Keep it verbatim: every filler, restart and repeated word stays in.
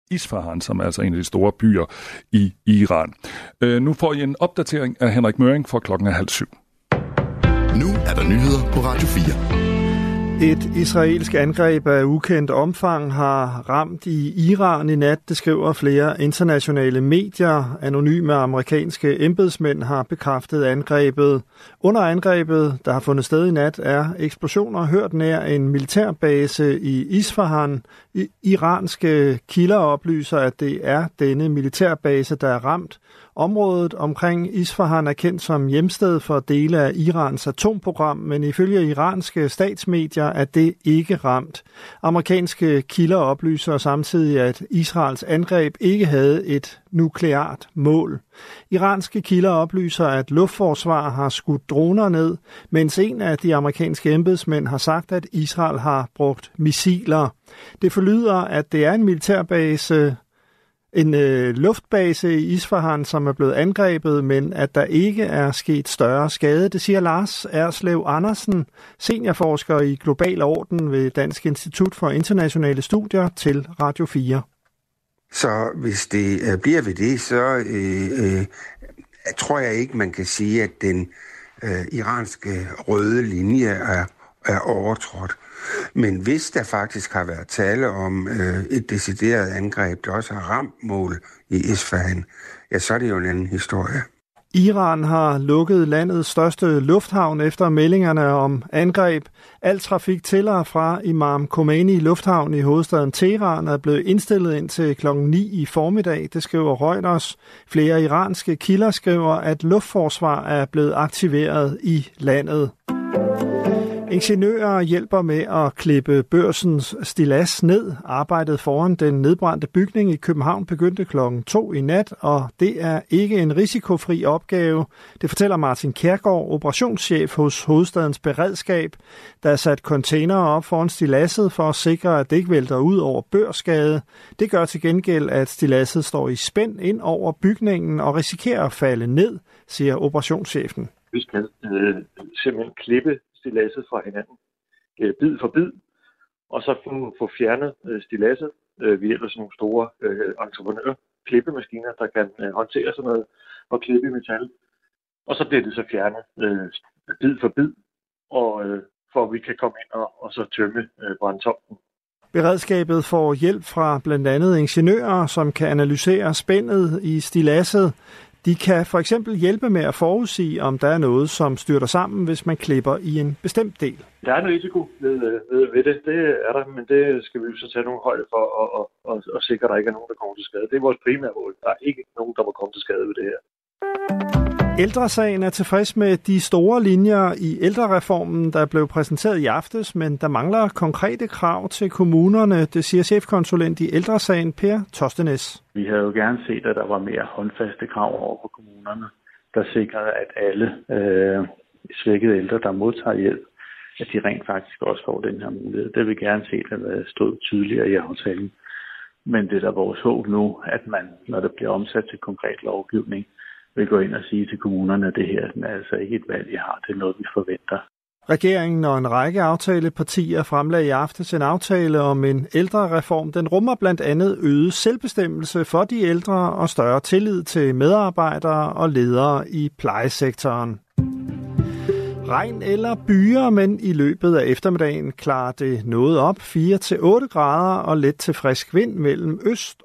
Isfahan, som er altså en af de store byer i Iran. Øh, nu får I en opdatering af Henrik Møring for klokken er halv syv. Nu er der nyheder på Radio fire. Et israelsk angreb af ukendt omfang har ramt i Iran i nat, det skriver flere internationale medier. Anonyme amerikanske embedsmænd har bekræftet angrebet. Under angrebet, der har fundet sted i nat, er eksplosioner hørt nær en militærbase i Isfahan. I iranske kilder oplyser, at det er denne militærbase, der er ramt. Området omkring Isfahan er kendt som hjemsted for dele af Irans atomprogram, men ifølge iranske statsmedier er det ikke ramt. Amerikanske kilder oplyser samtidig, at Israels angreb ikke havde et nukleart mål. Iranske kilder oplyser, at luftforsvar har skudt droner ned, mens en af de amerikanske embedsmænd har sagt, at Israel har brugt missiler. Det forlyder, at det er en militærbase, en øh, luftbase i Isfahan, som er blevet angrebet, men at der ikke er sket større skade. Det siger Lars Erslev Andersen, seniorforsker i global orden ved Dansk Institut for Internationale Studier, til Radio fire. Så hvis det øh, bliver ved det, så øh, øh, tror jeg ikke, man kan sige, at den øh, iranske røde linje er, er overtrådt. Men hvis der faktisk har været tale om øh, et decideret angreb, der også har ramt mål i Isfahan, ja, så er det jo en anden historie. Iran har lukket landets største lufthavn efter meldingerne om angreb. Al trafik til og fra Imam Khomeini lufthavn i hovedstaden Teheran er blevet indstillet ind til klokken ni i formiddag, det skriver Reuters. Flere iranske kilder skriver, at luftforsvar er blevet aktiveret i landet. Ingeniører hjælper med at klippe Børsens stillads ned. Arbejdet foran den nedbrændte bygning i København begyndte klokken to i nat, og det er ikke en risikofri opgave. Det fortæller Martin Kjærgaard, operationschef hos Hovedstadens Beredskab, der er sat containere op foran stilladset for at sikre, at det ikke vælter ud over børsgade. Det gør til gengæld, at stilladset står i spænd ind over bygningen og risikerer at falde ned, siger operationschefen. Vi skal øh, simpelthen klippe stilladset fra hinanden, øh, bid for bid, og så få, få fjernet øh, stilladset øh, ved hjælp af sådan nogle store øh, entreprenør-klippemaskiner, der kan øh, håndtere sådan noget og klippe i metal. Og så bliver det så fjernet øh, bid for bid, og øh, for at vi kan komme ind og, og så tømme øh, brandtomten. Beredskabet får hjælp fra blandt andet ingeniører, som kan analysere spændet i stiladset. De kan for eksempel hjælpe med at forudsige, om der er noget, som styrter sammen, hvis man klipper i en bestemt del. Der er en risiko ved, ved, ved det, det er der, men det skal vi så tage nogle højde for og, og, og, og sikre, at der ikke er nogen, der kommer til skade. Det er vores primære mål. Der er ikke nogen, der må komme til skade ved det her. Ældresagen er tilfreds med de store linjer i ældrereformen, der blev præsenteret i aftes, men der mangler konkrete krav til kommunerne, det siger chefkonsulent i Ældresagen, Per Tostenes. Vi havde jo gerne set, at der var mere håndfaste krav over for kommunerne, der sikrede, at alle øh, svækkede ældre, der modtager hjælp, at de rent faktisk også får den her mulighed. Det vil vi gerne se, at det stod tydeligere i aftalen. Men det er da vores håb nu, at man, når det bliver omsat til konkret lovgivning, vil gå ind og sige til kommunerne, at det her er altså ikke et valg, I har. Det er noget, vi forventer. Regeringen og en række aftalepartier fremlagde i aftes en aftale om en ældrereform. Den rummer blandt andet øget selvbestemmelse for de ældre og større tillid til medarbejdere og ledere i plejesektoren. Regn eller byer, men i løbet af eftermiddagen klarer det noget op. fire til otte grader og let til frisk vind mellem øst